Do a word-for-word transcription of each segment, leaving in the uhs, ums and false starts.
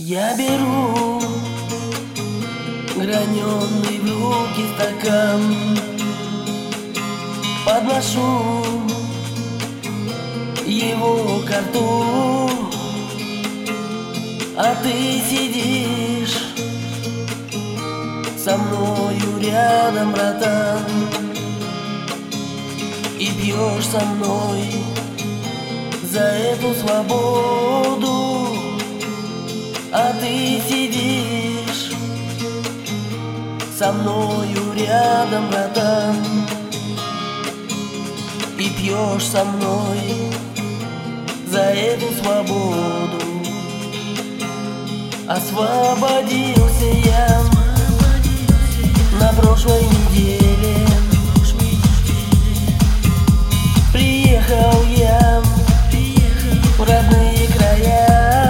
Я беру граненый в руки стакан, подношу его ко рту, а ты сидишь со мною рядом, братан, и пьешь со мной за эту свободу. А ты сидишь со мною рядом, братан, и пьешь со мной за эту свободу. Освободился я на прошлой неделе. Приехал я в родные края.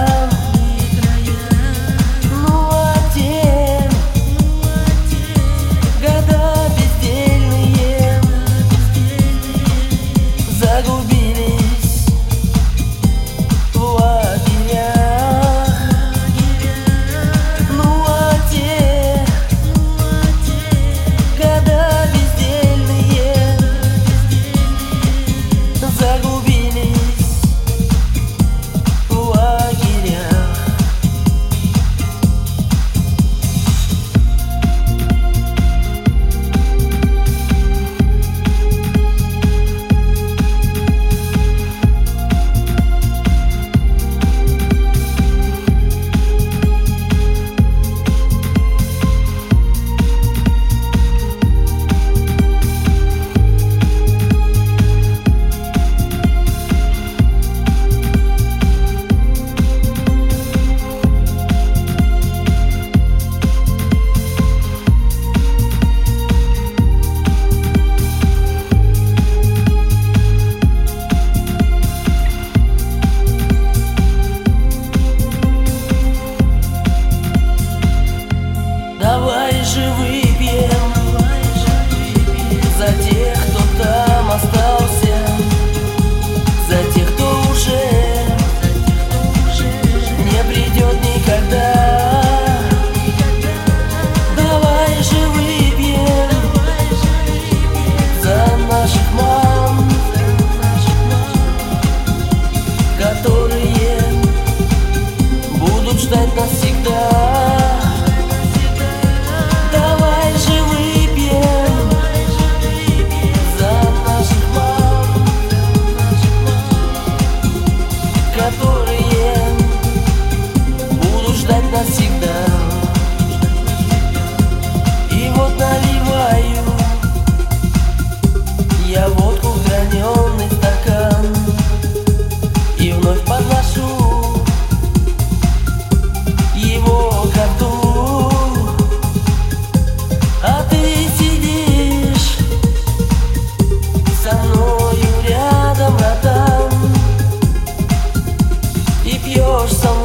Давай же выпьем за тех, кто там остался, за тех, кто уже не придет никогда. Давай же выпьем за наших мам, которые будут ждать нас всегда. Навсегда. И вот наливаю я водку в граненый стакан и вновь подношу его ко рту, а ты сидишь со мною рядом, братан, и пьешь со мной